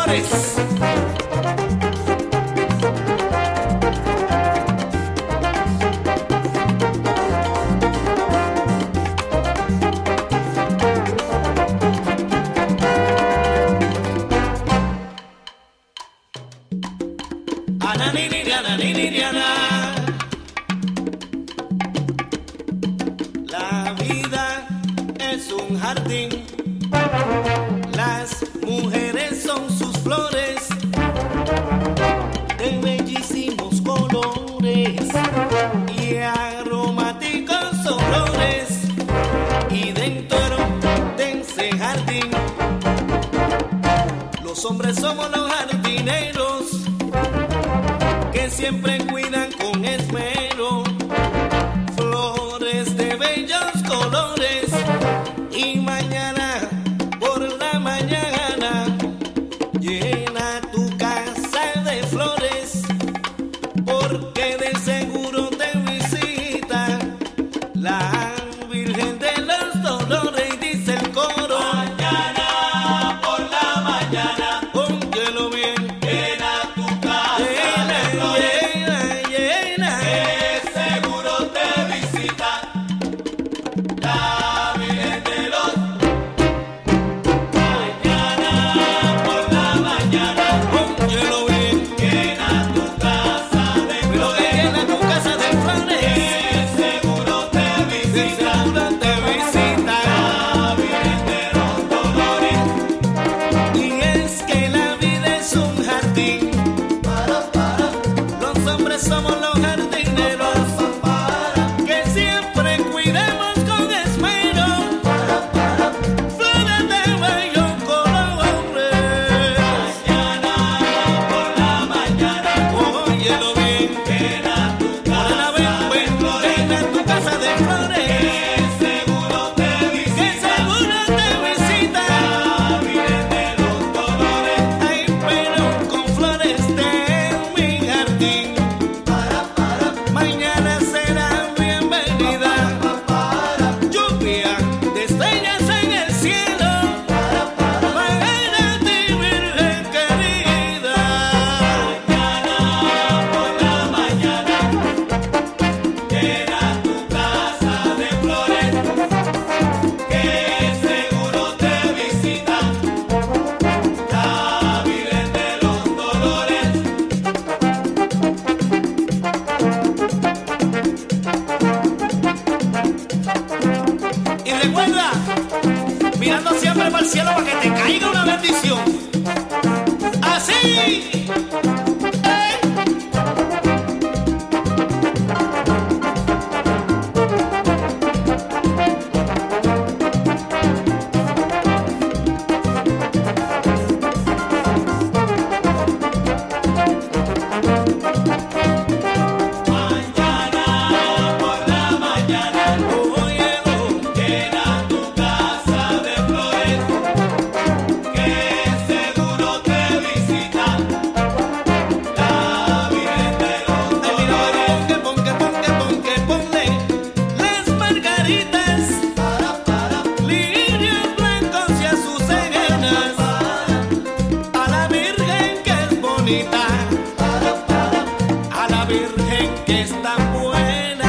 Flores. La vida es un jardín, las mujeres son sus flores de bellísimos colores y aromáticos olores, y dentro de ese jardín los hombres somos los jardineros que siempre cuidan con esmero flores de bellos colores, y mañana por la mañana llena tu casa de flores, porque de seguro te visita la Virgen de los Dolores, y dice el coro: mañana por la mañana, óyelo bien, llena tu casa de flores, llena, que seguro te visita la Virgen de los. Mañana por la mañana, óyelo bien, llena tu casa de flores, llena tu casa de flores, que seguro te visita, la Virgen de los Dolores. Y es que la vida es un jardín, los hombres somos los jardineros que siempre cuidamos con esmero flores de bellos colores. Mañana por la mañana, óyelo bien, llena tu casa de flores, llena tu casa de flores, que seguro te visita, la Virgen de los Dolores. Ay, pero con flores de mi jardín, mañana será bienvenida lluvia de estrellas en el cielo para ti, Virgen querida. Mañana por la mañana, llena tu casa de flores, que seguro te visita la Virgen de los Dolores. Y recuerda, mirando siempre para el cielo para que te caiga una bendición. Así. Mañana por la mañana, óyelo, llena tu casa de flores, que seguro te visita la Virgen de los Dolores. Ponle las margaritas, lirios blancos y azucenas a la Virgen que es bonita, a la Virgen que es tan buena.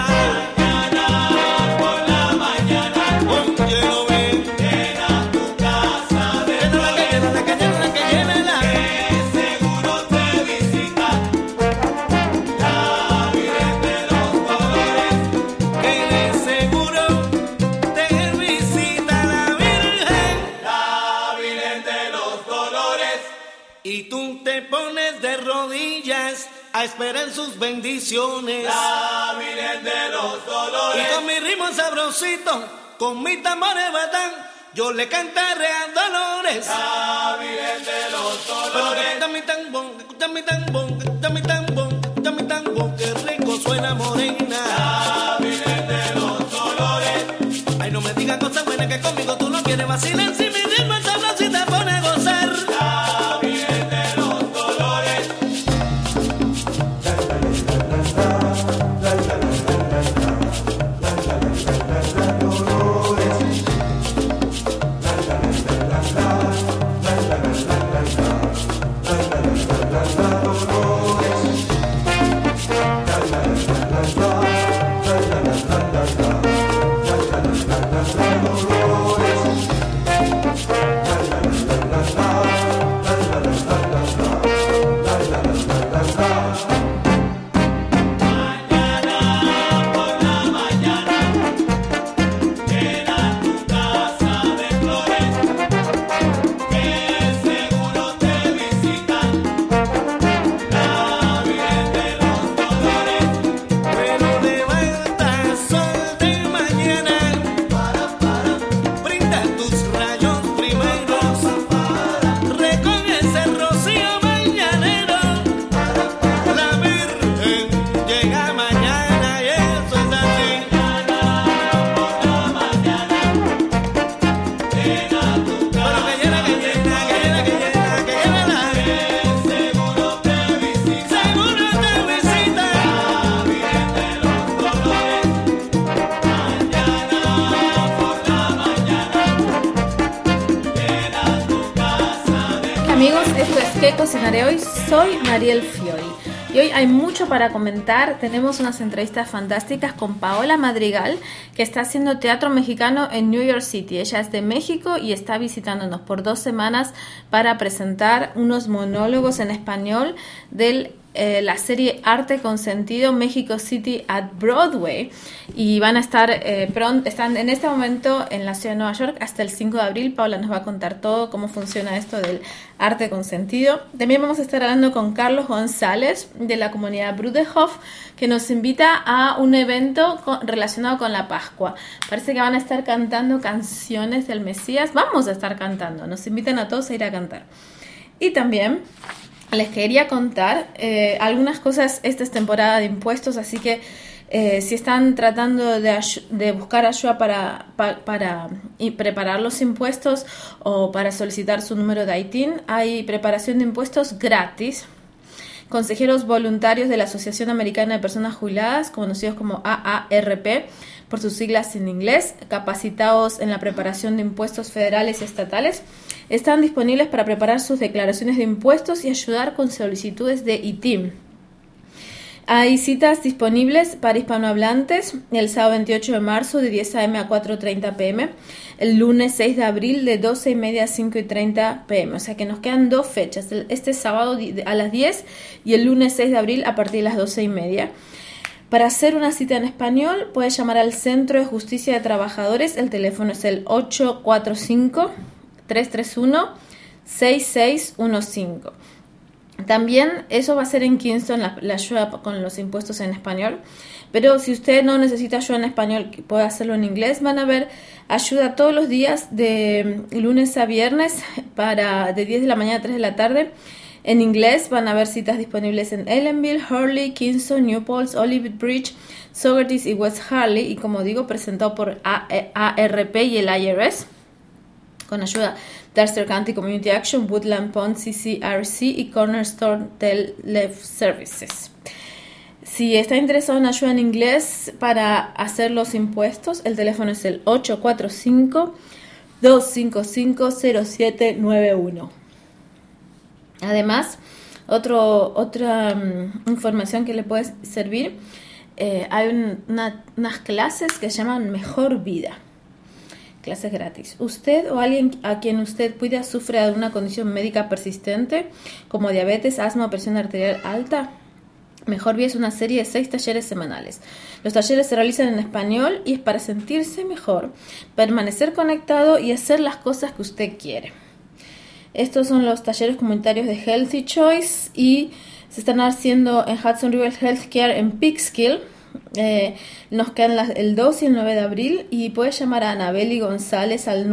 Mañana por la mañana, óyelo bien, llena tu casa de flores, que seguro te visita la Virgen de los Dolores, que de seguro te visita la Virgen de los Dolores. Y tú te pones de rodillas a esperar sus bendiciones, la Virgen de los Dolores. Y con mi ritmo sabrosito, con mi tambores batán, yo le cantaré a Dolores, la Virgen de los Dolores. Escucha mi tambón, escucha mi tambón, escucha mi tambón, escucha mi tambón, que rico suena morena, la Virgen de los Dolores. Ay, no me digas cosas buenas, que conmigo tú no quieres vacilar, si mi ritmo es sabroso y te pone a gozar, la Virgen de los Dolores. la la la la la la la la la la. amigos, esto es ¿Qué cocinaré hoy? Soy Mariel Fiori y hoy hay mucho para comentar. Tenemos unas entrevistas fantásticas con Paola Madrigal, que está haciendo teatro mexicano en New York City. Ella es de México y está visitándonos por 2 semanas para presentar unos monólogos en español de la serie Arte con Sentido México City at Broadway, y van a estar están en este momento en la ciudad de Nueva York hasta el 5 de abril. Paula nos va a contar todo cómo funciona esto del arte con sentido. También vamos a estar hablando con Carlos González de la comunidad Bruderhof, que nos invita a un evento relacionado con la Pascua. Parece que van a estar cantando canciones del Mesías. Vamos a estar cantando, nos invitan a todos a ir a cantar. Y también les quería contar algunas cosas. Esta es temporada de impuestos, así que si están tratando de buscar ayuda para preparar los impuestos o para solicitar su número de ITIN, hay preparación de impuestos gratis. Consejeros voluntarios de la Asociación Americana de Personas Jubiladas, conocidos como AARP por sus siglas en inglés, capacitados en la preparación de impuestos federales y estatales, están disponibles para preparar sus declaraciones de impuestos y ayudar con solicitudes de ITIN. Hay citas disponibles para hispanohablantes el sábado 28 de marzo de 10 a.m. a 4:30 p.m., el lunes 6 de abril de 12:30 a 5:30 p.m. O sea que nos quedan 2 fechas, este sábado a las 10 y el lunes 6 de abril a partir de las 12:30. Para hacer una cita en español, puedes llamar al Centro de Justicia de Trabajadores. El teléfono es el 845-331-6615. También eso va a ser en Kingston, la ayuda con los impuestos en español. Pero si usted no necesita ayuda en español, puede hacerlo en inglés. Van a haber ayuda todos los días de lunes a viernes de 10 de la mañana a 3 de la tarde. En inglés van a haber citas disponibles en Ellenville, Hurley, Kingston, New Paltz, Olive Bridge, Saugerties y West Harley. Y como digo, presentado por ARP y el IRS, con ayuda de Ulster County Community Action, Woodland Pond, CCRC y Cornerstone Telef Services. Si está interesado en ayuda en inglés para hacer los impuestos, el teléfono es el 845-255-0791. Además, otra información que le puede servir, hay unas clases que se llaman Mejor Vida. Clases gratis. Usted o alguien a quien usted cuida sufre de una condición médica persistente como diabetes, asma o presión arterial alta. Mejor Vida es una serie de 6 talleres semanales. Los talleres se realizan en español y es para sentirse mejor, permanecer conectado y hacer las cosas que usted quiere. Estos son los talleres comunitarios de Healthy Choice y se están haciendo en Hudson River Healthcare en Peekskill. Nos quedan el 2 y el 9 de abril y puedes llamar a Anabeli González al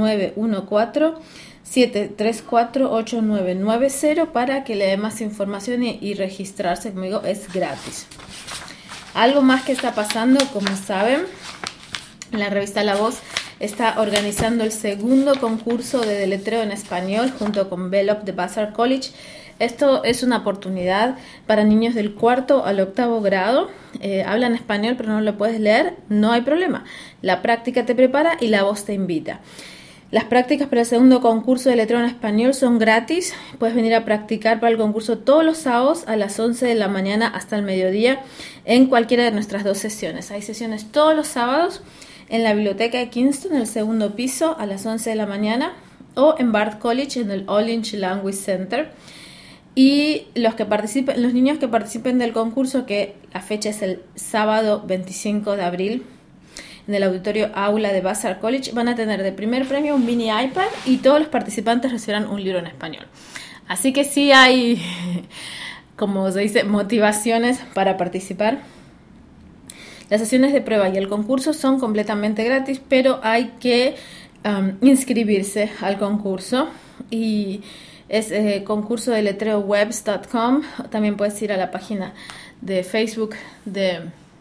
914-734-8990 para que le dé más información y registrarse conmigo. Es gratis. Algo más que está pasando, como saben, la revista La Voz está organizando el segundo concurso de deletreo en español junto con Bellop de Vassar College. Esto es una oportunidad para niños del 4º al 8º grado. Hablan español pero no lo puedes leer, no hay problema. La práctica te prepara y La Voz te invita. Las prácticas para el segundo concurso de letreo en español son gratis. Puedes venir a practicar para el concurso todos los sábados a las 11 de la mañana hasta el mediodía en cualquiera de nuestras 2 sesiones. Hay sesiones todos los sábados en la biblioteca de Kingston, en el 2º piso a las 11 de la mañana, o en Bard College en el Orange Language Center. Y los niños que participen del concurso, que la fecha es el sábado 25 de abril, en el auditorio aula de Vassar College, van a tener de primer premio un mini iPad y todos los participantes recibirán un libro en español. Así que sí hay, como se dice, motivaciones para participar. Las sesiones de prueba y el concurso son completamente gratis, pero hay que inscribirse al concurso y es concurso de letreowebs.com. También puedes ir a la página de Facebook de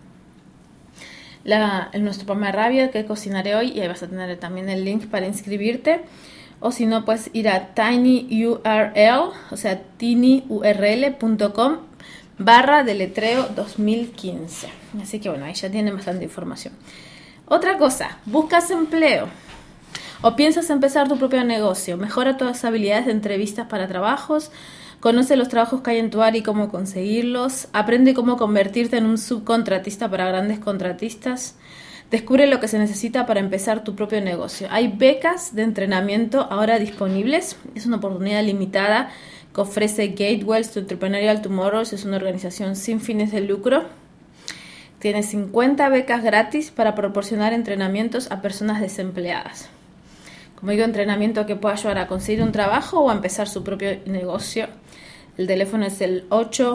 nuestro programa de radio, que cocinaré hoy, y ahí vas a tener también el link para inscribirte. O si no, puedes ir a tinyurl, o sea, tinyurl.com/deletreo 2015. Así que bueno, ahí ya tienen bastante información. Otra cosa, buscas empleo ¿O piensas empezar tu propio negocio? Mejora tus habilidades de entrevistas para trabajos. Conoce los trabajos que hay en tu área y cómo conseguirlos. Aprende cómo convertirte en un subcontratista para grandes contratistas. Descubre lo que se necesita para empezar tu propio negocio. Hay becas de entrenamiento ahora disponibles. Es una oportunidad limitada que ofrece Gatewells to Entrepreneurial Tomorrows. Es una organización sin fines de lucro. Tiene 50 becas gratis para proporcionar entrenamientos a personas desempleadas. Como digo, entrenamiento que puede ayudar a conseguir un trabajo o a empezar su propio negocio. El teléfono es el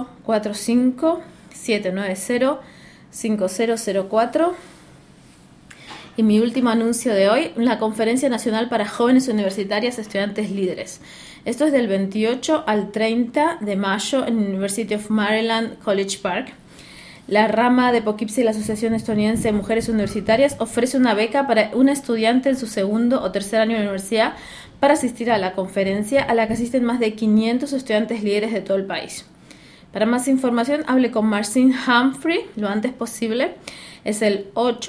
845-790-5004. Y mi último anuncio de hoy, la Conferencia Nacional para Jóvenes Universitarias Estudiantes Líderes. Esto es del 28 al 30 de mayo en University of Maryland College Park. La rama de Poughkeepsie, la Asociación Estadounidense de Mujeres Universitarias, ofrece una beca para un estudiante en su segundo o tercer año de universidad para asistir a la conferencia, a la que asisten más de 500 estudiantes líderes de todo el país. Para más información, hable con Marcin Humphrey lo antes posible. Es el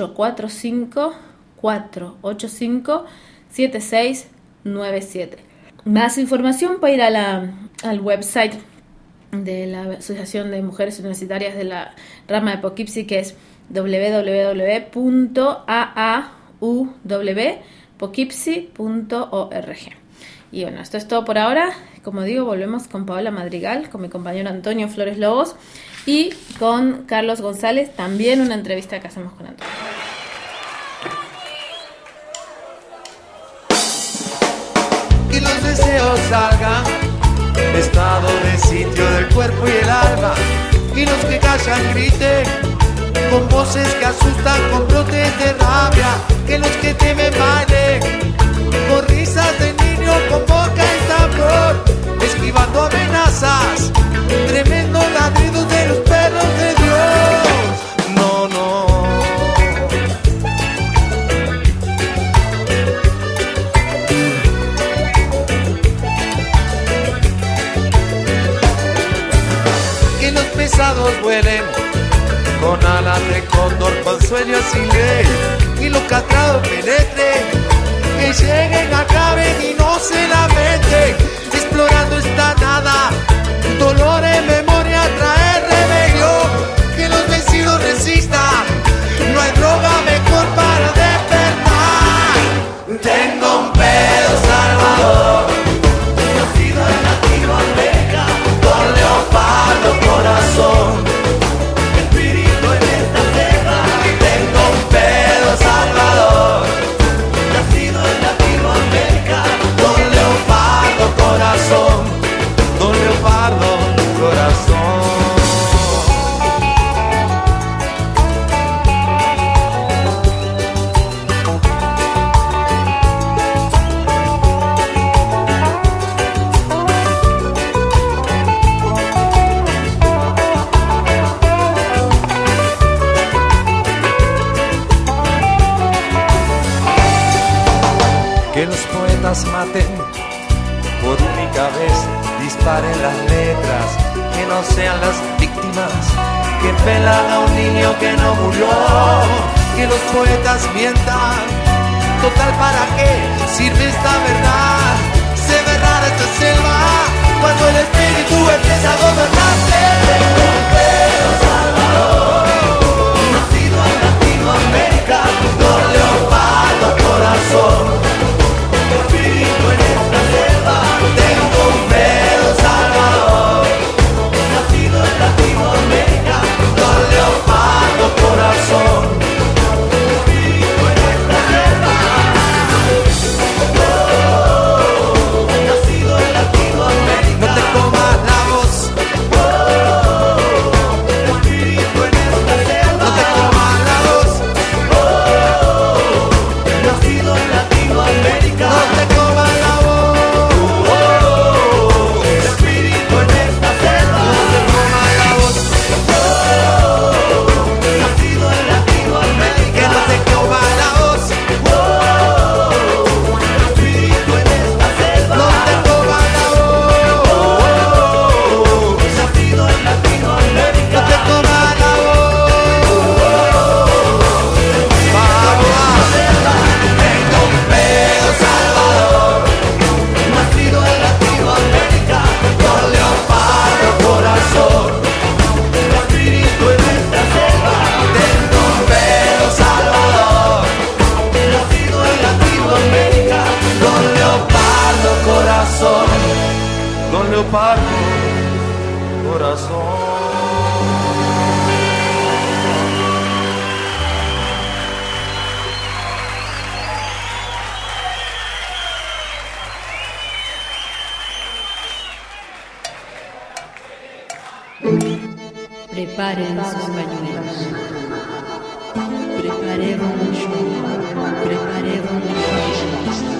845-485-7697. Más información puede ir al website de la Asociación de Mujeres Universitarias de la rama de Poughkeepsie, que es www.auwpoughkeepsie.org. Y bueno, esto es todo por ahora. Como digo, volvemos con Paola Madrigal, con mi compañero Antonio Flores Lobos y con Carlos González, también una entrevista que hacemos con Antonio. Y los deseos salgan, estado de sitio del cuerpo y el alma. Y los que callan griten, con voces que asustan, con brotes de rabia. Que los que temen bailen, con risas de niño, con boca y tambor, esquivando amenazas, tremendo ladrido de los perros de Dios. No, no. Que los pesados vuelen con alas de cóndor, con sueños sin ley, y los castrados penetren, que lleguen, acaben y no se lamenten, explorando esta nada, dolor en memoria trae rebelión, que los vencidos resistan, no hay droga mejor para despertar. Tengo un pedo salvador, nacido en Latinoamérica, con leopardo corazón, espíritu en esta selva. Tengo un pedo salvador, nacido en Latinoamérica, con leopardo corazón, con leopardo corazón. Que los poetas maten por única vez, disparen las letras, que no sean las víctimas que pelan a un niño que no murió. Que los poetas mientan, total, ¿para qué sirve esta verdad? Se ve rara esta selva cuando el espíritu empieza a gobernarte. Tengo un pedo salvador, nacido en Latinoamérica, con leopardo corazón, espíritu en esta selva. Tengo un pedo salvador, nacido en Latinoamérica, con leopardo corazón, espíritu en esta selva. Oh, nacido en Latinoamérica. lo parto, corazón. Preparen sus pañuelos. Preparemos un show. Preparemos un show.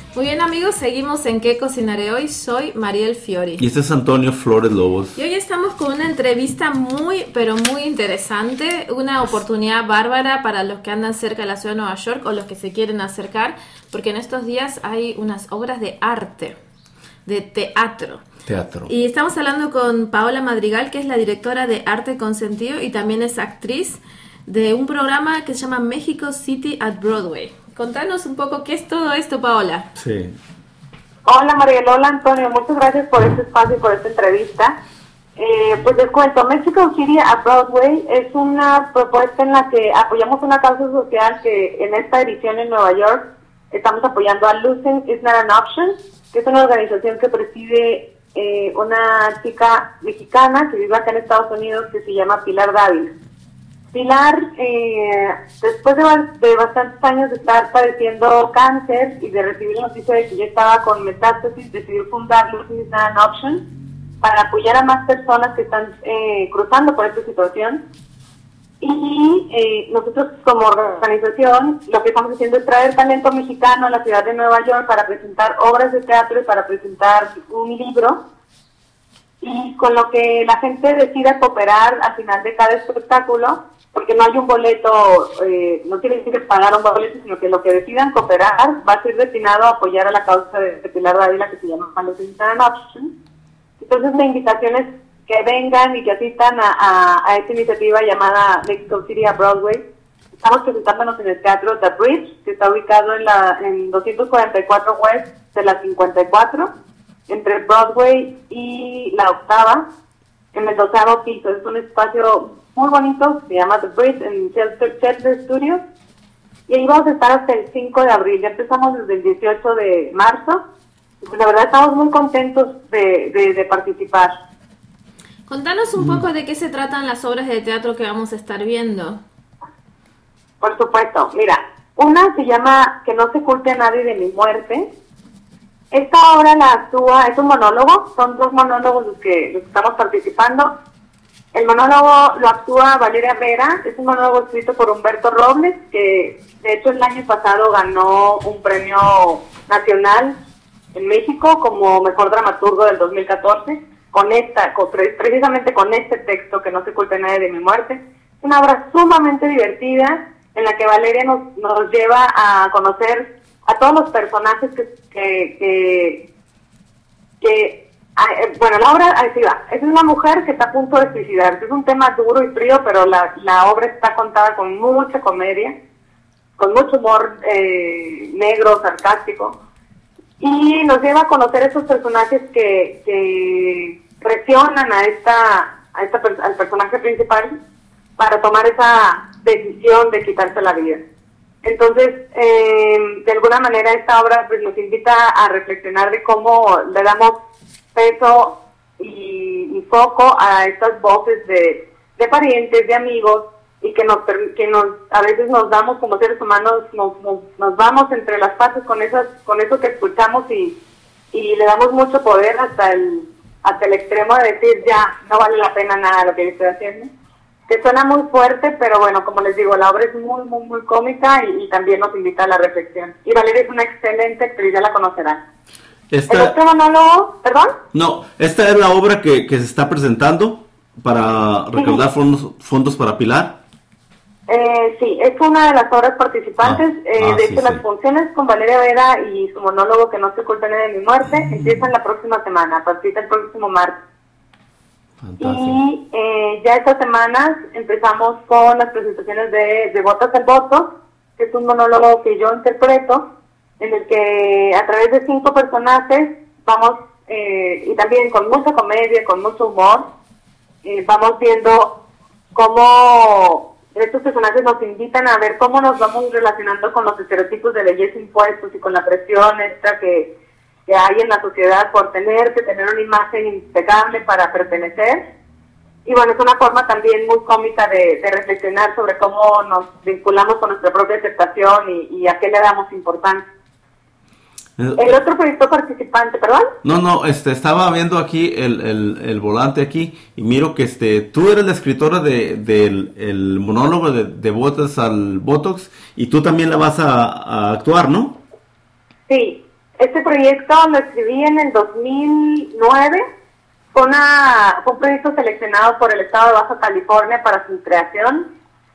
Muy bien, amigos, seguimos en ¿Qué cocinaré hoy? Soy Mariel Fiori. Y este es Antonio Flores Lobos. Y hoy estamos con una entrevista muy, pero muy interesante, una oportunidad bárbara para los que andan cerca de la ciudad de Nueva York o los que se quieren acercar, porque en estos días hay unas obras de arte, de teatro. Y estamos hablando con Paola Madrigal, que es la directora de Arte con Sentido y también es actriz de un programa que se llama Mexico City at Broadway. Contanos un poco qué es todo esto, Paola. Sí. Hola Mariel, hola Antonio, muchas gracias por este espacio y por esta entrevista. Pues les cuento, Mexico City at Broadway es una propuesta en la que apoyamos una causa social que en esta edición en Nueva York estamos apoyando a Losing is Not an Option, que es una organización que preside una chica mexicana que vive acá en Estados Unidos que se llama Pilar Dávila. Pilar, después de bastantes años de estar padeciendo cáncer y de recibir la noticia de que ya estaba con metástasis, decidió fundar Losing is Not an Option para apoyar a más personas que están cruzando por esta situación. Y nosotros como organización lo que estamos haciendo es traer talento mexicano a la ciudad de Nueva York para presentar obras de teatro y para presentar un libro. Y con lo que la gente decida cooperar al final de cada espectáculo, porque no hay un boleto, no quiere decir que pagar un boleto, sino que lo que decidan cooperar va a ser destinado a apoyar a la causa de Pilar Dávila que se llama Losing is Not an Option. Entonces la invitación es que vengan y que asistan a esta iniciativa llamada Mexico City at Broadway. Estamos presentándonos en el Teatro The Bridge, que está ubicado en 244 West de la 54, entre Broadway y la Octava, en el 12º piso. Es un espacio muy bonito, se llama The Bridge, en Shelter Studios, y ahí vamos a estar hasta el 5 de abril. Ya empezamos desde el 18 de marzo, y pues la verdad estamos muy contentos de participar. Contanos un poco de qué se tratan las obras de teatro que vamos a estar viendo. Por supuesto, mira, una se llama Que no se culpe a nadie de mi muerte. Esta obra la actúa, es un monólogo, son 2 monólogos los que estamos participando. El monólogo lo actúa Valeria Vera, es un monólogo escrito por Humberto Robles, que de hecho el año pasado ganó un premio nacional en México como mejor dramaturgo del 2014, precisamente con este texto, Que no se culpe a nadie de mi muerte. Es una obra sumamente divertida en la que Valeria nos lleva a conocer a todos los personajes bueno, la obra, así va, es una mujer que está a punto de suicidarse, es un tema duro y frío, pero la obra está contada con mucha comedia, con mucho humor negro, sarcástico, y nos lleva a conocer esos personajes que presionan al personaje principal para tomar esa decisión de quitarse la vida. Entonces, de alguna manera esta obra pues nos invita a reflexionar de cómo le damos peso y foco a estas voces de parientes, de amigos, y que a veces nos damos como seres humanos, nos vamos entre las patas con eso que escuchamos y le damos mucho poder hasta el extremo de decir ya no vale la pena nada lo que yo estoy haciendo. Que suena muy fuerte, pero bueno, como les digo, la obra es muy, muy, muy cómica y también nos invita a la reflexión. Y Valeria es una excelente actriz, ya la conocerán. ¿El otro monólogo? ¿Perdón? No, esta es la obra que se está presentando para recaudar fondos para Pilar. Sí, es una de las obras participantes. De hecho, las funciones con Valeria Vera y su monólogo Que no se culpe a nadie de mi muerte empiezan la próxima semana, a partir del próximo martes. Fantástico. Y ya estas semanas empezamos con las presentaciones de Botas al Voto, que es un monólogo que yo interpreto, en el que a través de 5 personajes vamos, y también con mucha comedia, con mucho humor, vamos viendo cómo estos personajes nos invitan a ver cómo nos vamos relacionando con los estereotipos de belleza impuestos y con la presión extra que hay en la sociedad por tener que tener una imagen impecable para pertenecer. Y bueno, es una forma también muy cómica de reflexionar sobre cómo nos vinculamos con nuestra propia aceptación y a qué le damos importancia. El otro proyecto participante, ¿perdón? No, estaba viendo aquí el volante aquí y miro que tú eres la escritora del monólogo de Botas al Botox y tú también la vas a actuar, ¿no? Sí, Este proyecto lo escribí en el 2009. Fue un proyecto seleccionado por el estado de Baja California para su creación.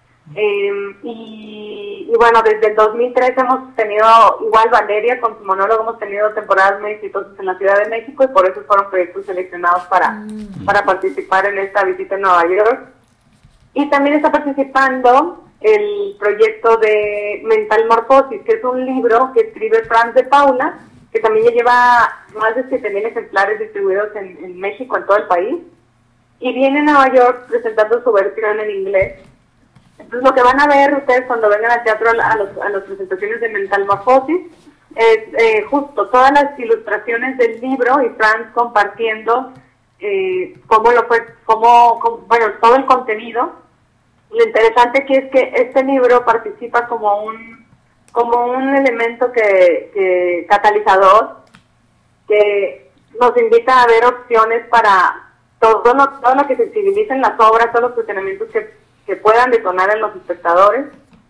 Y bueno, desde el 2003 hemos tenido, igual Valeria con su monólogo, hemos tenido temporadas muy exitosas en la Ciudad de México y por eso fueron proyectos seleccionados para participar en esta visita en Nueva York. Y también está participando el proyecto de Mental Morfosis, que es un libro que escribe Franz de Paula, que también ya lleva más de 7,000 ejemplares distribuidos en México, en todo el país, y viene a Nueva York presentando su versión en inglés. Entonces lo que van a ver ustedes cuando vengan al teatro a las presentaciones de Mental Morfosis es justo todas las ilustraciones del libro y Franz compartiendo cómo lo fue, bueno, todo el contenido. Lo interesante aquí es que este libro participa como un elemento que catalizador, que nos invita a ver opciones para todo lo que sensibiliza en las obras, todos los cuestionamientos que puedan detonar en los espectadores.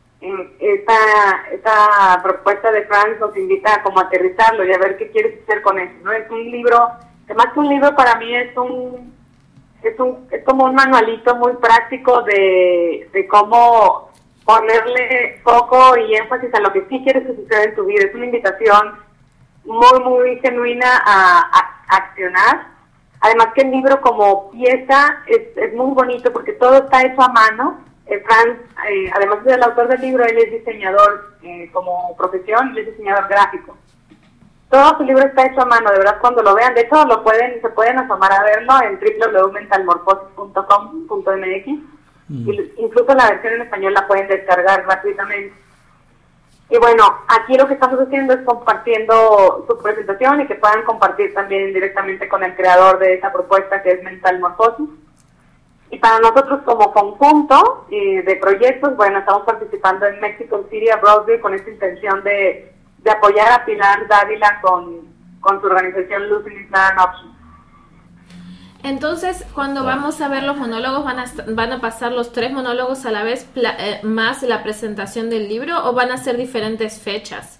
Esta propuesta de Franz nos invita a como aterrizarlo y a ver qué quieres hacer con eso, ¿no? Es un libro, además que un libro para mí es como un manualito muy práctico de cómo ponerle foco y énfasis a lo que sí quieres que suceda en tu vida. Es una invitación muy, muy genuina a accionar. Además que el libro como pieza es muy bonito porque todo está hecho a mano. Franz, además de ser el autor del libro, él es diseñador como profesión, él es diseñador gráfico. Todo su libro está hecho a mano, de verdad, cuando lo vean. De hecho, se pueden asomar a verlo en www.mentalmorfosis.com.mx. Incluso la versión en español la pueden descargar gratuitamente. Y bueno, aquí lo que estamos haciendo es compartiendo su presentación y que puedan compartir también directamente con el creador de esa propuesta que es Mental Morfosis. Y para nosotros como conjunto de proyectos, bueno, estamos participando en Mexico City a Broadway con esta intención de apoyar a Pilar Dávila con su organización Losing Is Not an Option. Entonces, cuando vamos a ver los monólogos, ¿van a pasar los 3 monólogos a la vez más la presentación del libro o van a ser diferentes fechas?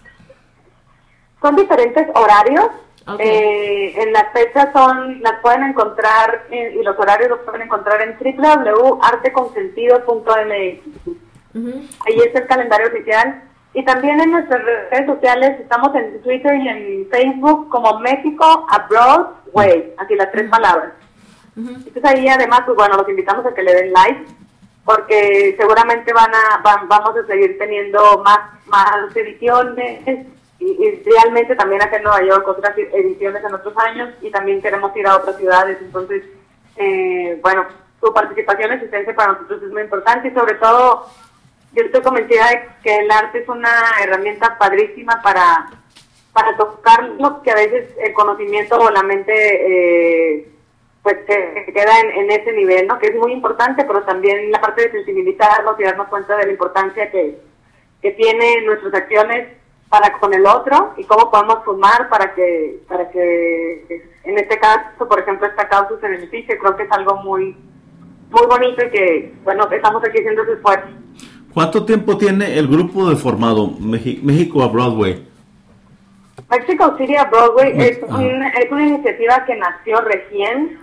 Son diferentes horarios. Okay. En las fechas las pueden encontrar y los horarios los pueden encontrar en www.arteconsentido.mx. Ahí es el calendario oficial. Y también en nuestras redes sociales, estamos en Twitter y en Facebook como México a Broadway, así las 3 palabras. Entonces ahí además, pues bueno, los invitamos a que le den like, porque seguramente vamos a seguir teniendo más ediciones y realmente también acá en Nueva York otras ediciones en otros años y también queremos ir a otras ciudades. Entonces, bueno, su participación y asistencia para nosotros es muy importante y sobre todo yo estoy convencida de que el arte es una herramienta padrísima para tocar lo que a veces el conocimiento o la mente pues que queda en ese nivel, ¿no? Que es muy importante, pero también la parte de sensibilizarnos y darnos cuenta de la importancia que tienen nuestras acciones para con el otro y cómo podemos sumar para que en este caso, por ejemplo, esta causa se beneficie. Creo que es algo muy muy bonito y que, bueno, estamos aquí haciendo ese esfuerzo. ¿Cuánto tiempo tiene el grupo de formado México a Broadway? Mexico City a Broadway es una iniciativa que nació recién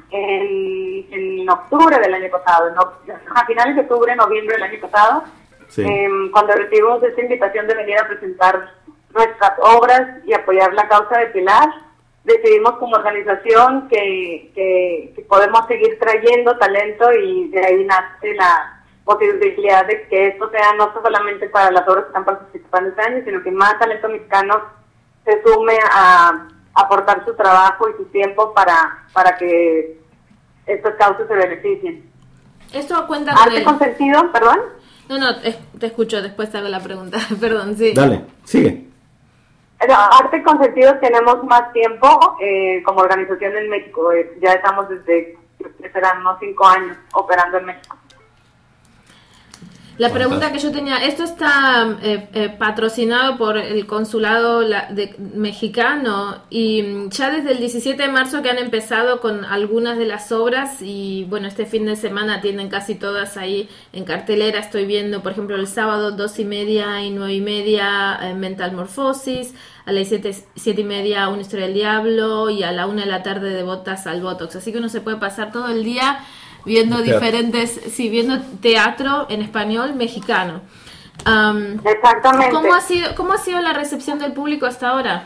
en octubre del año pasado, a finales de octubre, noviembre del año pasado, sí. Cuando recibimos esta invitación de venir a presentar nuestras obras y apoyar la causa de Pilar, decidimos como organización que podemos seguir trayendo talento y de ahí nace la posibilidad de que esto sea no solamente para las obras que están participando este año, sino que más talento mexicano se sume a aportar su trabajo y su tiempo para que estas causas se beneficien. Esto cuenta con ¿Arte Consentido? ¿Perdón? No, te escucho, después te hago la pregunta. Perdón, sí. Dale, sigue. Arte Consentido tenemos más tiempo como organización en México. Ya estamos desde, serán unos 5 años operando en México. La pregunta que yo tenía, esto está patrocinado por el consulado mexicano y ya desde el 17 de marzo que han empezado con algunas de las obras y bueno, este fin de semana tienen casi todas ahí en cartelera. Estoy viendo, por ejemplo, el sábado 2:30 y 9:30 Mental Morphosis, a las 7:30 Una historia del diablo y a la 1 de la tarde De botas al botox. Así que uno se puede pasar todo el día viendo viendo teatro en español mexicano. Exactamente. ¿Cómo ha sido la recepción del público hasta ahora?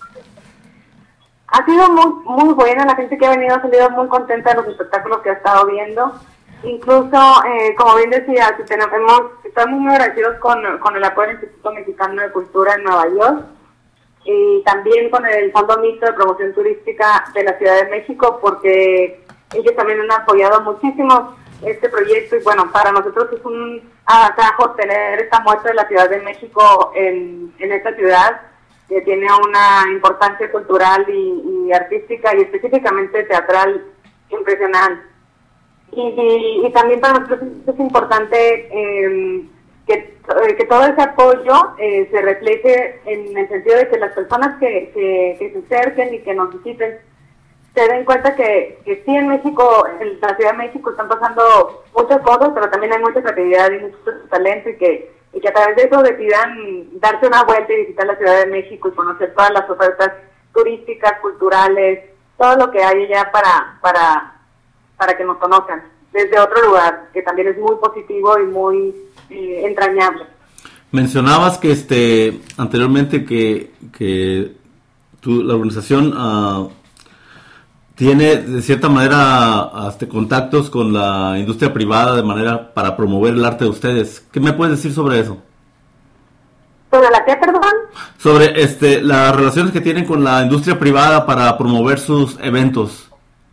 Ha sido muy buena, la gente que ha venido ha salido muy contenta de los espectáculos que ha estado viendo. Incluso, como bien decía, estamos muy agradecidos con el apoyo del Instituto Mexicano de Cultura en Nueva York y también con el Fondo Mixto de Promoción Turística de la Ciudad de México, porque ellos también han apoyado muchísimo este proyecto y bueno, para nosotros es un agasajo tener esta muestra de la Ciudad de México en esta ciudad que tiene una importancia cultural y artística y específicamente teatral impresionante. Y también para nosotros es importante que todo ese apoyo se refleje en el sentido de que las personas que se acerquen y que nos visiten se den cuenta que sí en México, en la Ciudad de México están pasando muchas cosas, pero también hay mucha creatividad y mucho talento y que a través de eso decidan darse una vuelta y visitar la Ciudad de México y conocer todas las ofertas turísticas, culturales, todo lo que hay allá para que nos conozcan desde otro lugar, que también es muy positivo y muy entrañable. Mencionabas que anteriormente que la organización tiene de cierta manera contactos con la industria privada de manera para promover el arte de ustedes. ¿Qué me puedes decir sobre eso? ¿Sobre la qué, perdón? Sobre las relaciones que tienen con la industria privada para promover sus eventos.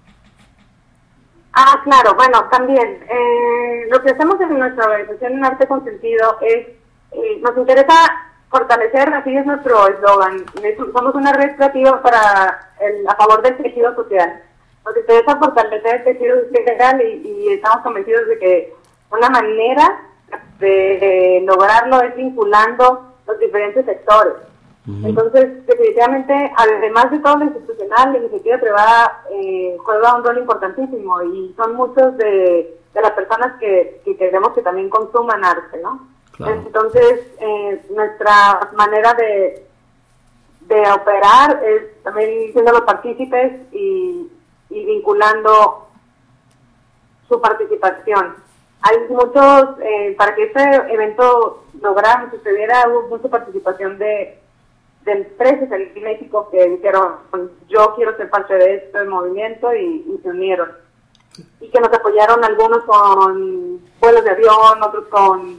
Claro, bueno, también lo que hacemos en nuestra organización en Arte con Sentido es, nos interesa fortalecer, así es nuestro eslogan, somos una red creativa a favor del tejido social. Nos interesa fortalecer el tejido social y estamos convencidos de que una manera de lograrlo es vinculando los diferentes sectores. Uh-huh. Entonces, definitivamente, además de todo lo institucional, la iniciativa privada juega un rol importantísimo y son muchos de las personas que queremos que también consuman arte, ¿no? Claro. Entonces, nuestra manera de operar es también siendo los partícipes y vinculando su participación. Hay muchos, para que este evento lograra sucediera, hubo mucha participación de empresas en México que dijeron, yo quiero ser parte de este movimiento y se unieron. Y que nos apoyaron algunos con vuelos de avión, otros con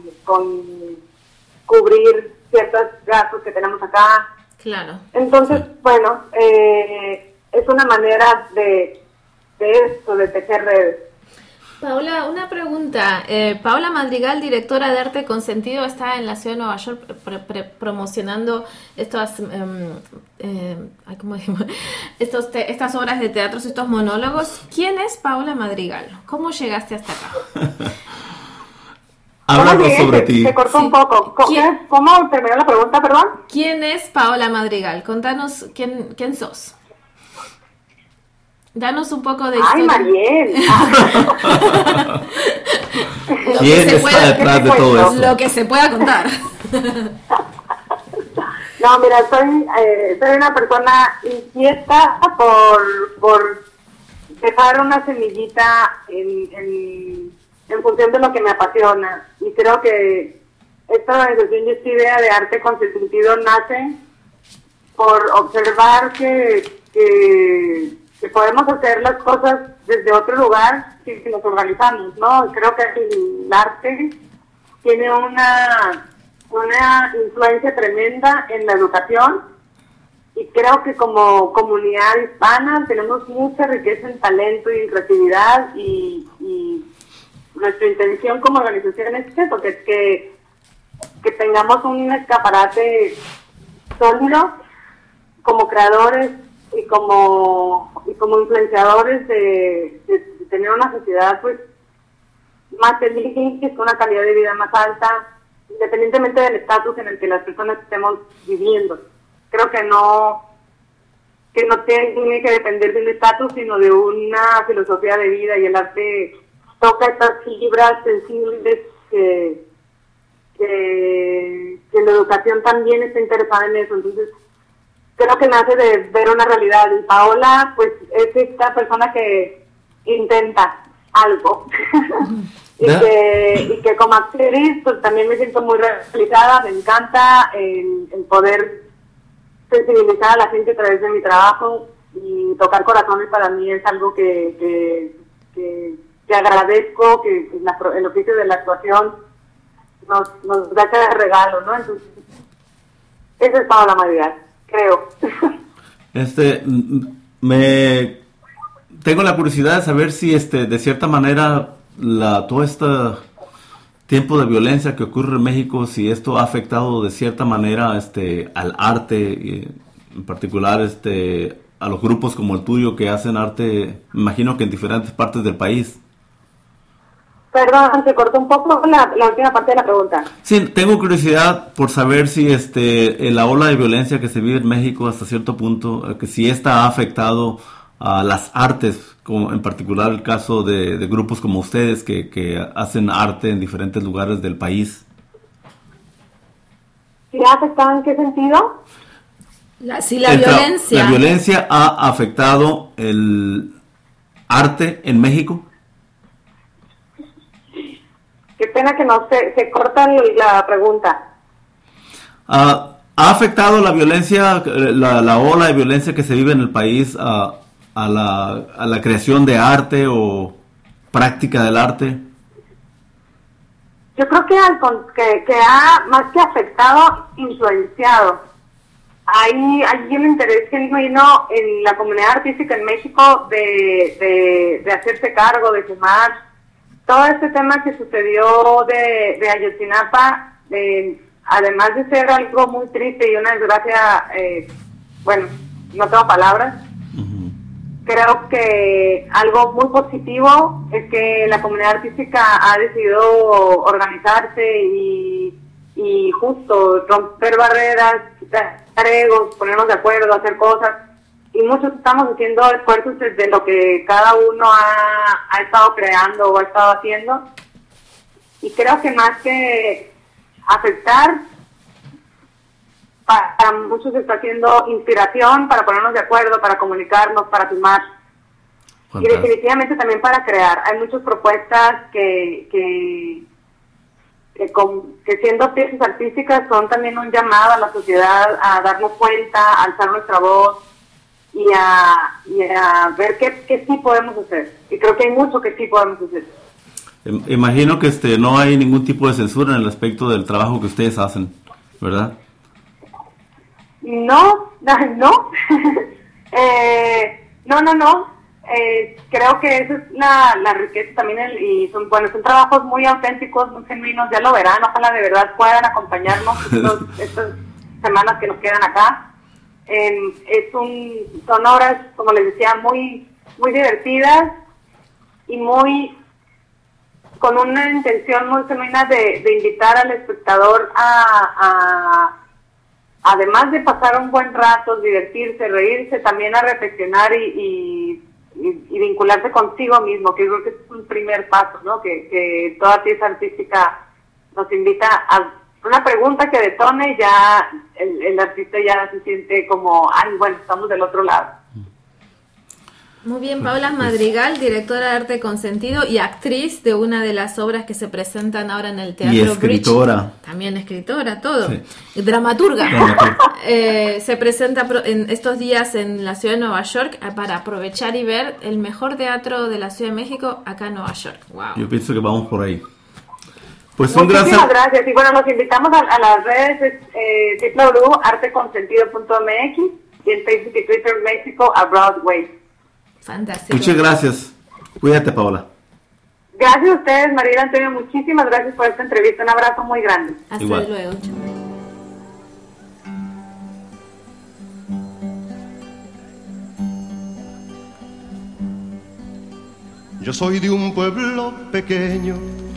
cubrir ciertos gastos que tenemos acá. Claro. Entonces, bueno, es una manera de esto, de tejer redes. Paola, una pregunta. Paola Madrigal, directora de Arte con Sentido, está en la ciudad de Nueva York promocionando estas obras de teatro, estos monólogos. ¿Quién es Paola Madrigal? ¿Cómo llegaste hasta acá? Háblanos sobre ti. Se cortó un poco. ¿Cómo terminó la pregunta, perdón? ¿Quién es Paola Madrigal? Contanos quién sos. Danos un poco de historia. ¡Ay, Mariel! ¿Quién está detrás de todo eso? Lo que se pueda contar. No, mira, soy una persona inquieta por dejar una semillita en función de lo que me apasiona. Y creo que esta organización Just Idea de Arte con Sentido nace por observar que podemos hacer las cosas desde otro lugar si nos organizamos, ¿no? Creo que el arte tiene una influencia tremenda en la educación y creo que como comunidad hispana tenemos mucha riqueza en talento y en creatividad y nuestra intención como organización es eso, que tengamos un escaparate sólido como creadores y como influenciadores de tener una sociedad pues más feliz, con una calidad de vida más alta, independientemente del estatus en el que las personas estemos viviendo. Creo que no tiene que depender de un estatus, sino de una filosofía de vida, y el arte toca estas fibras sensibles que la educación también está interesada en eso. Entonces, creo que nace de ver una realidad, y Paola pues es esta persona que intenta algo y que como actriz pues también me siento muy realizada. Me encanta el poder sensibilizar a la gente a través de mi trabajo, y tocar corazones para mí es algo que agradezco, que el oficio de la actuación nos da cada regalo, ¿no? Entonces, esa es Paola Madrigal, creo. Tengo la curiosidad de saber si de cierta manera todo este tiempo de violencia que ocurre en México, si esto ha afectado de cierta manera al arte, en particular a los grupos como el tuyo que hacen arte, me imagino que en diferentes partes del país. Perdón, se cortó un poco la última parte de la pregunta. Sí, tengo curiosidad por saber si la ola de violencia que se vive en México hasta cierto punto, que si esta ha afectado a las artes, como en particular el caso de grupos como ustedes que hacen arte en diferentes lugares del país. ¿Sí ha afectado en qué sentido? La violencia. ¿La violencia ha afectado el arte en México? Qué pena que no se corta la pregunta. ¿Ha afectado la violencia, la ola de violencia que se vive en el país a la creación de arte o práctica del arte? Yo creo que ha, más que afectado, influenciado. Hay un interés genuino en la comunidad artística en México de hacerse cargo, de sumar. Todo este tema que sucedió de Ayotzinapa, además de ser algo muy triste y una desgracia, bueno, no tengo palabras. Creo que algo muy positivo es que la comunidad artística ha decidido organizarse y justo romper barreras, quitar egos, ponernos de acuerdo, hacer cosas. Y muchos estamos haciendo esfuerzos desde lo que cada uno ha estado creando o ha estado haciendo. Y creo que más que afectar, para muchos está haciendo inspiración para ponernos de acuerdo, para comunicarnos, para filmar. Fantástico. Y definitivamente también para crear. Hay muchas propuestas que siendo piezas artísticas son también un llamado a la sociedad a darnos cuenta, a alzar nuestra voz y a ver qué sí podemos hacer. Y creo que hay mucho que sí podemos hacer. Imagino que no hay ningún tipo de censura en el aspecto del trabajo que ustedes hacen, ¿verdad? No. No. Creo que esa es la riqueza también, y son trabajos muy auténticos, muy genuinos. Ya lo verán, ojalá de verdad puedan acompañarnos estas semanas que nos quedan acá. Son obras, como les decía, muy, muy divertidas y muy con una intención muy genuina de invitar al espectador además de pasar un buen rato, divertirse, reírse, también a reflexionar y vincularse consigo mismo, que creo que es un primer paso, ¿no? Que toda pieza artística nos invita a una pregunta que detone, y ya el artista ya se siente como, bueno, estamos del otro lado. Muy bien, Paola Madrigal, directora de arte con sentido y actriz de una de las obras que se presentan ahora en el Teatro y escritora. Bridge. También escritora, todo. Sí. Y dramaturga. Se presenta en estos días en la ciudad de Nueva York para aprovechar y ver el mejor teatro de la Ciudad de México acá en Nueva York. Wow. Yo pienso que vamos por ahí. Pues muchísimas gracias. Y bueno, nos invitamos a las redes www.arteconsentido.mx y en Facebook y Twitter México a Broadway. Fantástico. Muchas gracias. Cuídate, Paola. Gracias a ustedes, María Antonio. Muchísimas gracias por esta entrevista. Un abrazo muy grande. Hasta Igual. Luego. Yo soy de un pueblo pequeño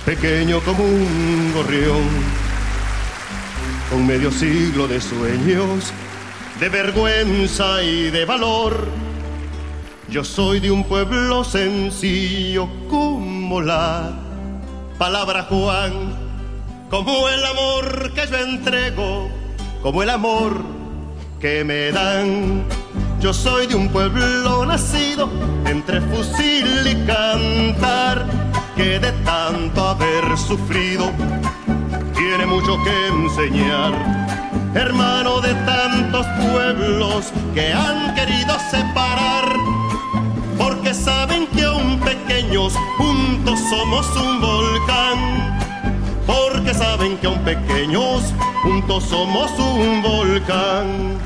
pequeño como un gorrión, con medio siglo de sueños, de vergüenza y de valor. Yo soy de un pueblo sencillo como la palabra Juan, como el amor que yo entrego, como el amor que me dan. Yo soy de un pueblo nacido entre fusil y cantar, que de tanto haber sufrido tiene mucho que enseñar. Hermano de tantos pueblos que han querido separar, porque saben que aún pequeños juntos somos un volcán. Porque saben que aún pequeños juntos somos un volcán.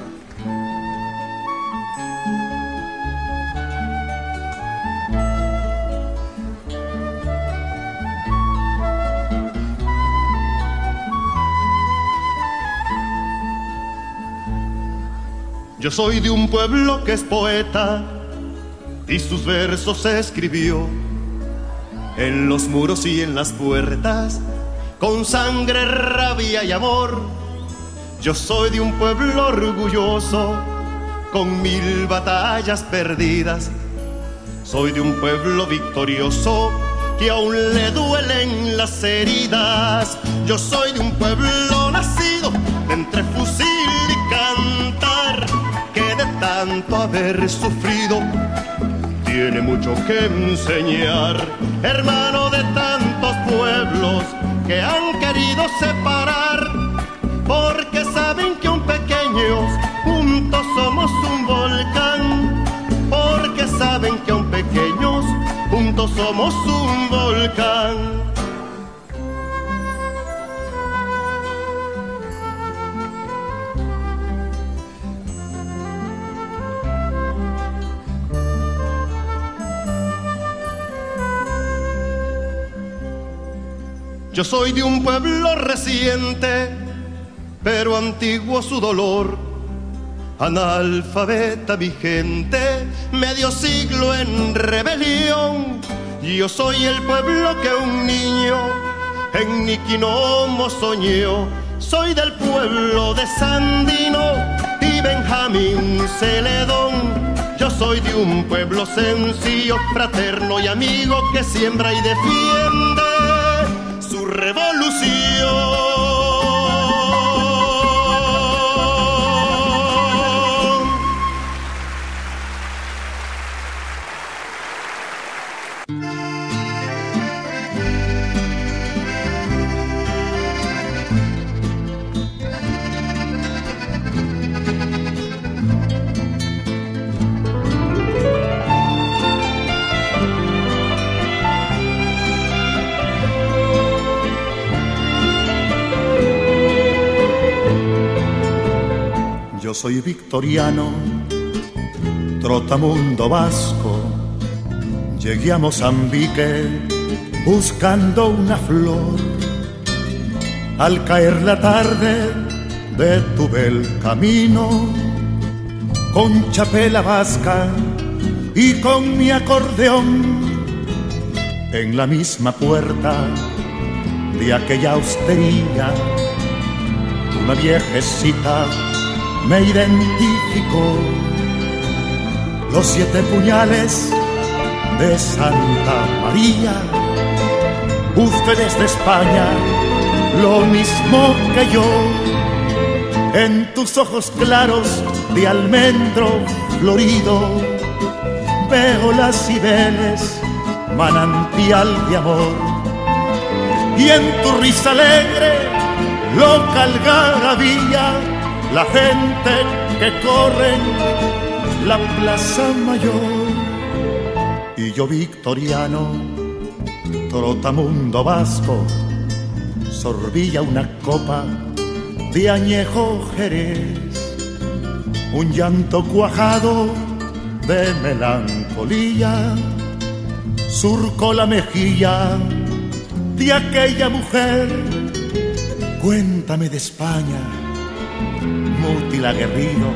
Yo soy de un pueblo que es poeta y sus versos escribió en los muros y en las puertas con sangre, rabia y amor. Yo soy de un pueblo orgulloso con 1000 batallas perdidas. Soy de un pueblo victorioso que aún le duelen las heridas. Yo soy de un pueblo nacido entre fusil y cantar, que de tanto haber sufrido tiene mucho que enseñar. Hermano de tantos pueblos que han querido separar, porque saben que aún pequeños juntos somos un volcán. Porque saben que aún pequeños juntos somos un volcán. Yo soy de un pueblo reciente, pero antiguo su dolor. Analfabeta mi gente, medio siglo en rebelión. Yo soy el pueblo que un niño en Niquinomo soñó. Soy del pueblo de Sandino y Benjamín Celedón. Yo soy de un pueblo sencillo, fraterno y amigo, que siembra y defiende su revolución. Yo soy victoriano, trotamundo vasco. Llegué a Mozambique buscando una flor. Al caer la tarde detuve el camino con chapela vasca y con mi acordeón. En la misma puerta de aquella hostería, una viejecita me identificó. Los 7 puñales de Santa María. Usted es de España, lo mismo que yo. En tus ojos claros de almendro florido veo las cibeles, manantial de amor. Y en tu risa alegre, loca algarabía, la gente que corre en la plaza mayor. Y yo victoriano, trotamundo vasco, sorbía una copa de añejo Jerez. Un llanto cuajado de melancolía surcó la mejilla de aquella mujer. Cuéntame de España, Mútil aguerrido,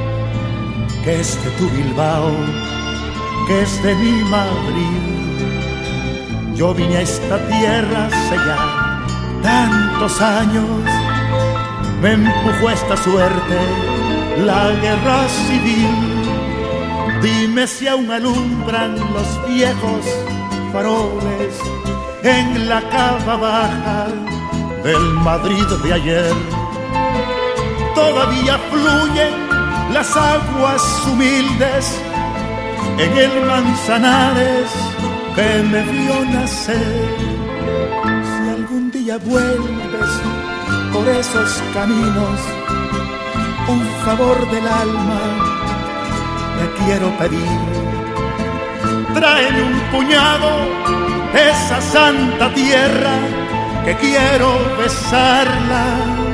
que es de tu Bilbao, que es de mi Madrid. Yo vine a esta tierra hace ya tantos años, me empujó esta suerte la guerra civil. Dime si aún alumbran los viejos faroles en la cava baja del Madrid de ayer. Todavía fluyen las aguas humildes en el Manzanares que me vio nacer. Si algún día vuelves por esos caminos, un favor del alma te quiero pedir. Tráeme un puñado de esa santa tierra que quiero besarla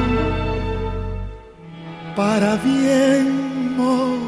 para bien morir.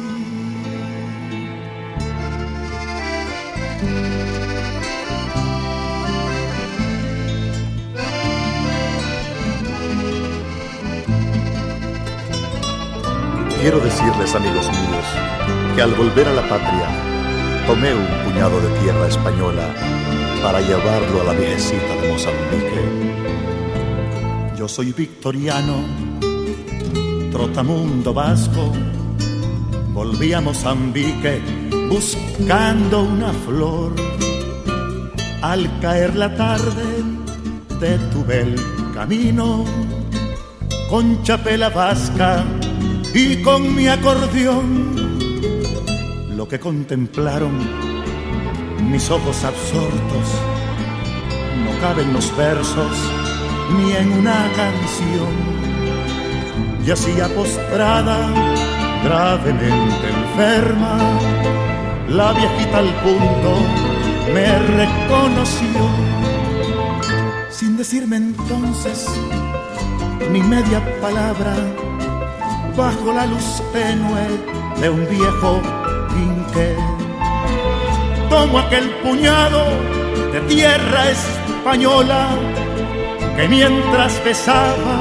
Quiero decirles, amigos míos, que al volver a la patria tomé un puñado de tierra española para llevarlo a la viejecita de Mozambique. Yo soy victoriano, trotamundo vasco, volví a Mozambique buscando una flor. Al caer la tarde detuve el camino con chapela vasca y con mi acordeón. Lo que contemplaron mis ojos absortos no caben los versos ni en una canción. Yacía postrada, gravemente enferma, la viejita al punto me reconoció, sin decirme entonces ni media palabra. Bajo la luz tenue de un viejo quinqué, tomo aquel puñado de tierra española que mientras besaba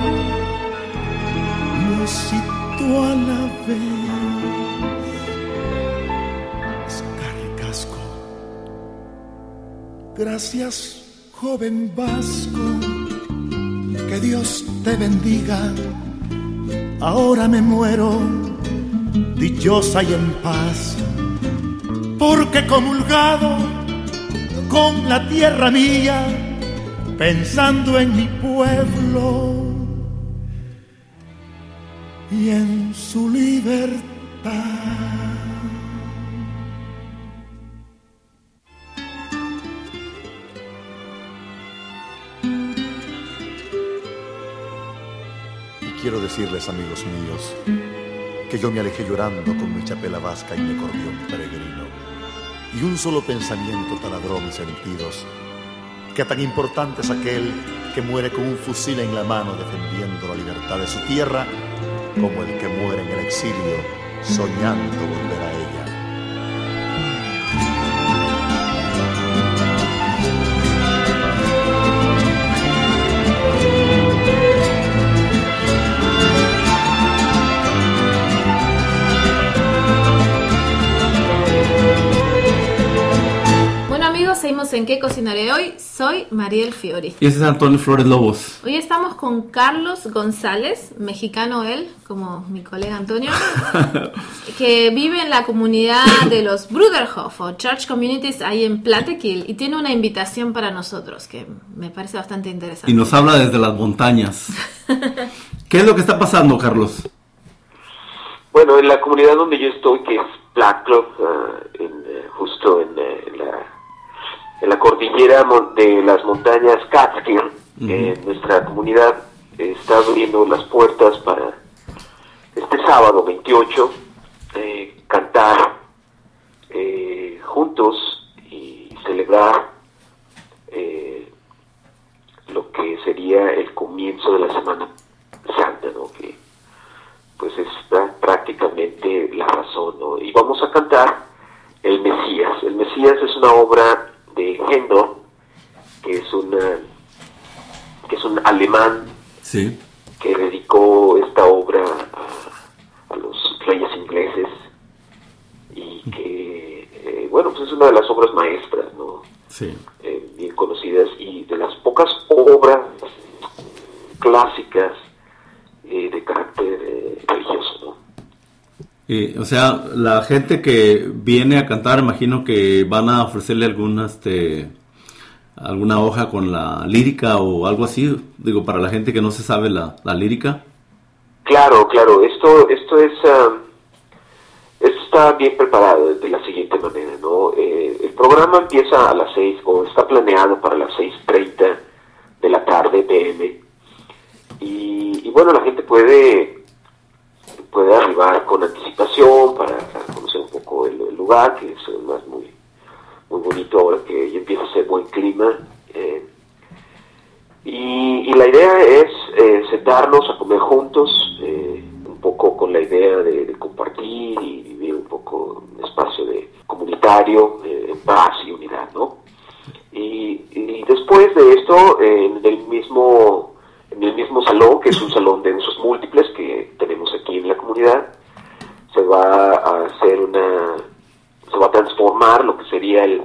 musitó a la vez. Escarricasco. Gracias, joven vasco, que Dios te bendiga. Ahora me muero dichosa y en paz, porque comulgado con la tierra mía, pensando en mi pueblo y en su libertad. Quiero decirles, amigos míos, que yo me alejé llorando con mi chapela vasca y mi acordeón peregrino, y un solo pensamiento taladró mis sentidos, que tan importante es aquel que muere con un fusil en la mano defendiendo la libertad de su tierra, como el que muere en el exilio soñando volver a ella. Seguimos en ¿Qué cocinaré hoy? Soy Mariel Fiori. Y ese es Antonio Flores Lobos. Hoy estamos con Carlos González, mexicano él, como mi colega Antonio, que vive en la comunidad de los Bruderhof o Church Communities ahí en Plattekill y tiene una invitación para nosotros que me parece bastante interesante. Y nos habla desde las montañas. ¿Qué es lo que está pasando, Carlos? Bueno, en la comunidad donde yo estoy, que es Blackclough, justo en la cordillera de las montañas Catskill, nuestra comunidad está abriendo las puertas para este sábado 28 cantar juntos y celebrar lo que sería el comienzo de la Semana Santa, ¿no? Que pues es prácticamente la razón, ¿no? Y vamos a cantar El Mesías. El Mesías es una obra de Händel, que es un alemán, sí, que dedicó esta obra a los reyes ingleses y que bueno, pues es una de las obras maestras, ¿no? Sí. conocidas y de las pocas obras clásicas de carácter religioso, ¿no? O sea, la gente que viene a cantar, imagino que van a ofrecerle alguna hoja con la lírica o algo así, digo, para la gente que no se sabe la lírica. Claro, esto está bien preparado de la siguiente manera, ¿no? El programa empieza a las 6, o está planeado para las 6:30 de la tarde, PM, y bueno, la gente puede arribar con anticipación para conocer un poco el lugar, que es más muy bonito ahora que ya empieza a ser buen clima, y la idea es sentarnos a comer juntos, un poco con la idea de compartir y vivir un poco un espacio comunitario, en paz y unidad, ¿no? Y después de esto, en el mismo salón, que es un salón de usos múltiples que tenemos aquí en la comunidad, se va a transformar lo que sería el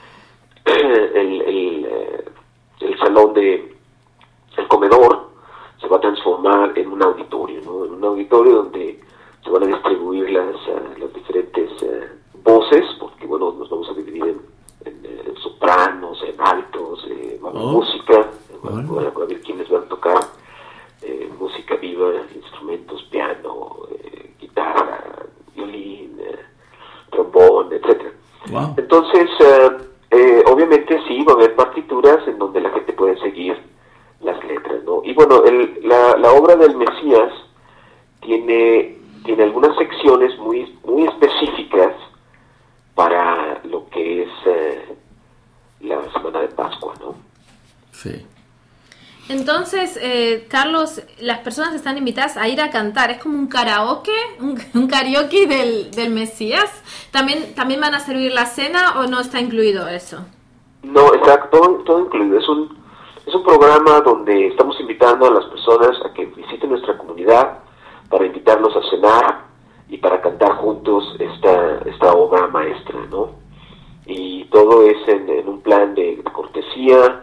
salón el comedor, se va a transformar en un auditorio, ¿no? En un auditorio donde se van a distribuir las diferentes voces, porque bueno, nos vamos a dividir en sopranos, en altos, va a haber música, va a haber quienes van a tocar música viva, instrumentos, piano, guitarra, violín, trombón, etcétera. Wow. Entonces, obviamente sí, va a haber partituras en donde la gente puede seguir las letras, ¿no? Y bueno, la obra del Mesías tiene algunas secciones muy específicas para lo que es la semana de Pascua, ¿no? Sí. Entonces, Carlos, las personas están invitadas a ir a cantar. ¿Es como un karaoke? ¿Un karaoke del Mesías? ¿También van a servir la cena o no está incluido eso? No, exacto, todo incluido. Es un programa donde estamos invitando a las personas a que visiten nuestra comunidad para invitarlos a cenar y para cantar juntos esta obra maestra, ¿no? Y todo es en un plan de cortesía,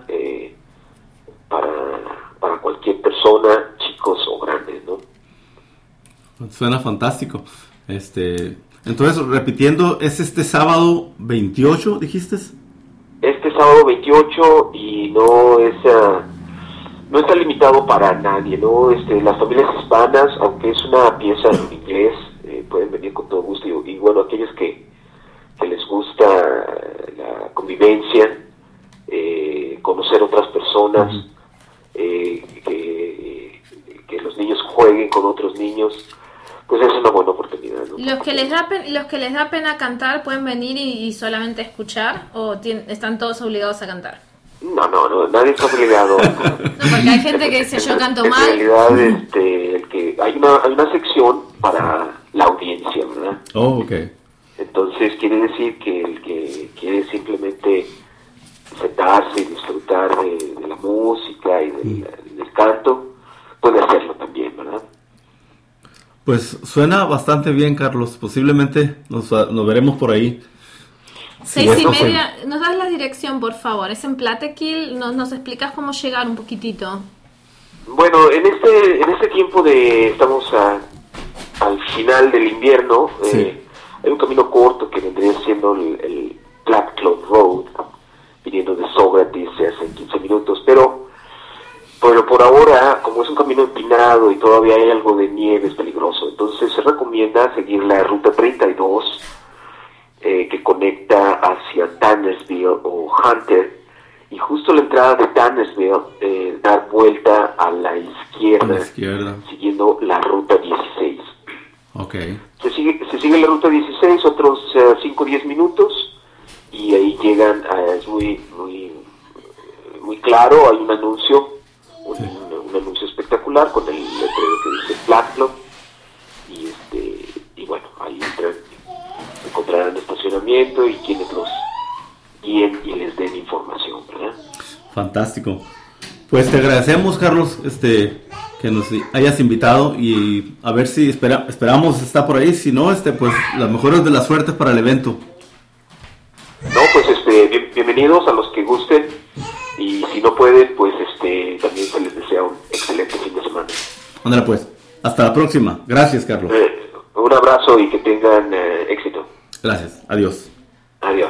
para cualquier persona, chicos o grandes, ¿no? Suena fantástico. Entonces, repitiendo, ¿es este sábado 28, dijiste? Este sábado 28, y no está limitado para nadie, ¿no? Las familias hispanas, aunque es una pieza en inglés, pueden venir con todo gusto, y bueno, aquellos que les gusta la convivencia, conocer otras personas, uh-huh. Que los niños jueguen con otros niños, pues es una buena oportunidad, ¿no? Los que les da pena cantar pueden venir y solamente escuchar, o están todos obligados a cantar. No, nadie está obligado. No, porque hay gente que dice yo canto mal. En realidad, hay una sección para la audiencia, ¿verdad? Oh, okay. Entonces quiere decir que el que quiere simplemente sentarse y disfrutar de la música y del canto, puede hacerlo también, ¿verdad? Pues suena bastante bien, Carlos. Posiblemente nos veremos por ahí. 6:30. Nos das la dirección, por favor. Es en Platequil. Nos explicas cómo llegar un poquitito. Bueno, en este tiempo estamos al final del invierno. Sí. Hay un camino corto que vendría siendo el Black Cloth Road, viniendo de Sócrates, se hacen 15 minutos, pero por ahora, como es un camino empinado y todavía hay algo de nieve, es peligroso. Entonces se recomienda seguir la ruta 32, que conecta hacia Tannersville o Hunter, y justo a la entrada de Tannersville, dar vuelta a la izquierda, siguiendo la ruta 16. Okay. Se sigue la ruta 16 otros 5 o 10 minutos, y ahí llegan, es muy claro, hay un anuncio, un anuncio espectacular con el letrero que dice Black Cloth, y bueno, ahí encontrarán estacionamiento y quienes los guíen y les den información, ¿verdad? Fantástico. Pues te agradecemos, Carlos, que nos hayas invitado, y a ver si esperamos estar por ahí. Si no, pues las mejores de las suertes para el evento. No, pues bienvenidos a los que gusten, y si no pueden, pues también se les desea un excelente fin de semana. Ándale pues, hasta la próxima. Gracias, Carlos. Un abrazo y que tengan éxito. Gracias, adiós. Adiós.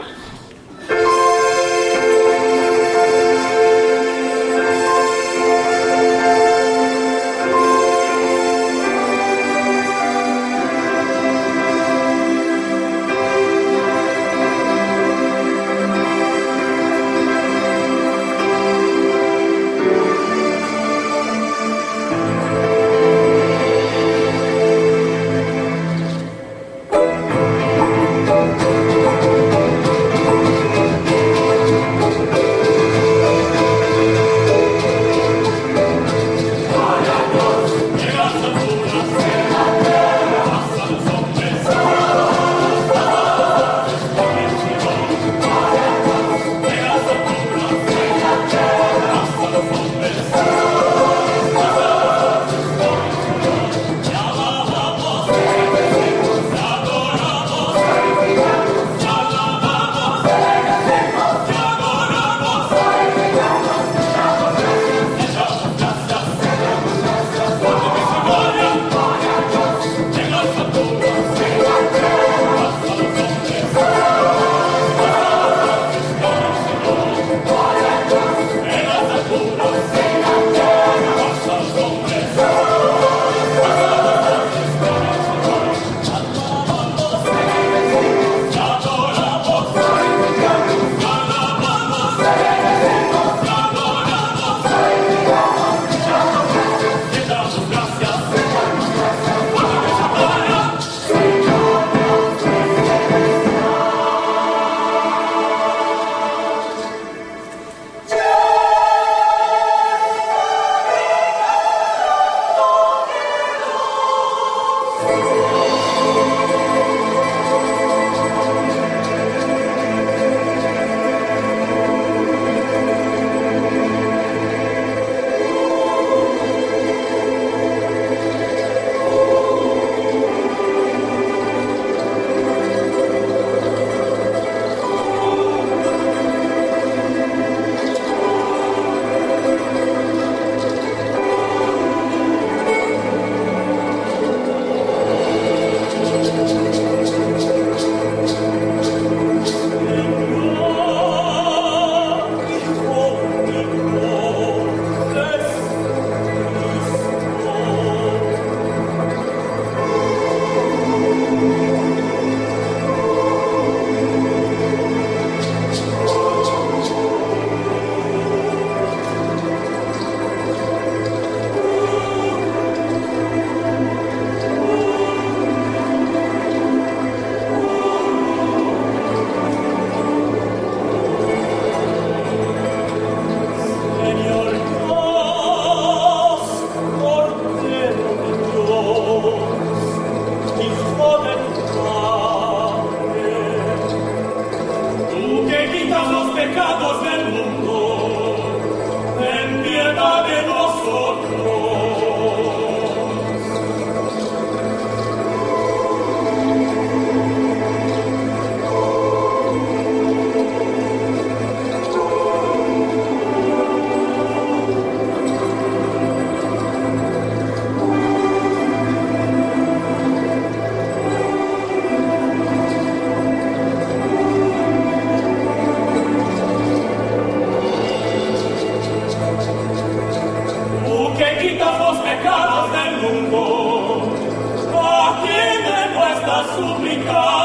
Súplica